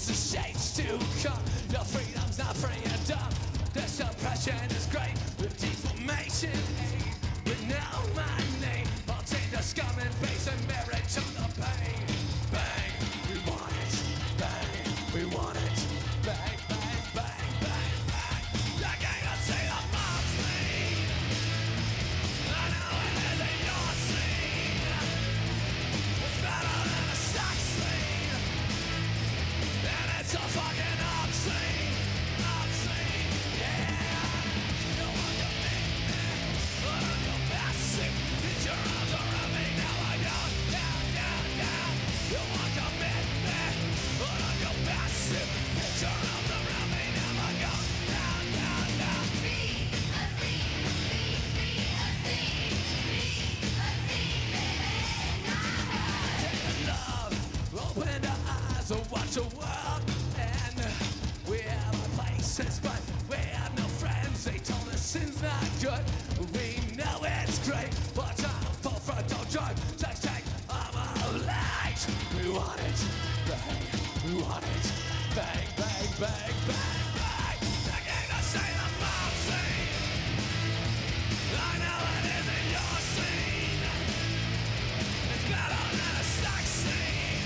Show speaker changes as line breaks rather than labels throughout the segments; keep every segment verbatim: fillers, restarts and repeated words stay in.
the shades to come. Your freedom's not free and dumb. The suppression is great, the deformation aid. But now my name, I'll take the scum and face and merit to the pain. Bang, we want it. Bang, we want it. Bang, bang, bang, bang, bang. The gang will see the mob scene. I know it isn't your scene. It's better than a sex scene. And it's so fucking obscene. Obscene, yeah. No one can make me, but I'm your passive. Put your arms around me, now I go down, down, down. You want commitment, but I'm your passive. Put your arms around me, now I go down, down, down.
Be obscene, be, be obscene, be obscene, baby, not her.
Take a love, open the eyes and watch the world end. We have our places, but we have no friends. They told us sin's not good. We know it's great, but I'm full frontal drug. Sex tank, I'm a light. We want it, bang, we want it, bang, bang, bang, bang, bang. The gang to say the mob scene. I know it isn't your scene. It's better than a sex scene.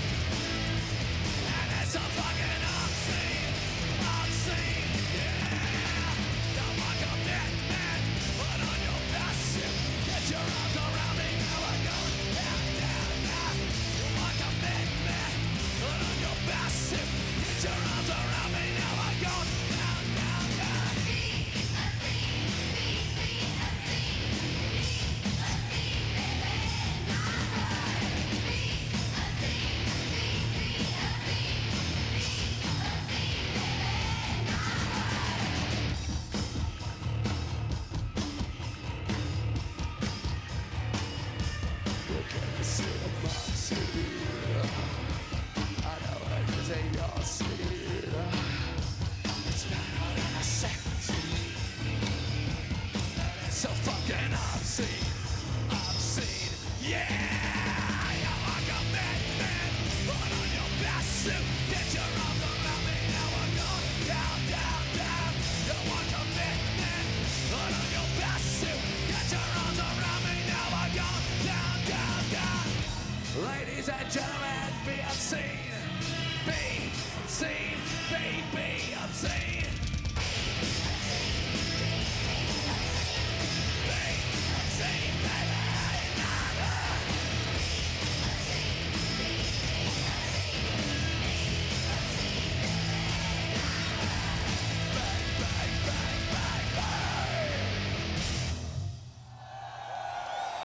And it's so fucking obscene, obscene, yeah. Don't want commitment, but on your passive. Get your arms around me, now I go down, down, down. You want commitment, but on your passive. Get your arms around me, now I go down, down, down.
Be obscene, be, be obscene, be obscene, baby, not her. Be obscene, be, be obscene, be obscene, baby, not her.
You can't see the mob scene. I know it isn't your scene. It's better than a sex scene. And it's so fucking obscene, obscene, yeah. You want commitment, but on your passive. Get your arms around me, now I'm going down, down, down. You want commitment, but on your passive. Get your arms around me, now I'm going down, down, down. Ladies and gentlemen, be obscene.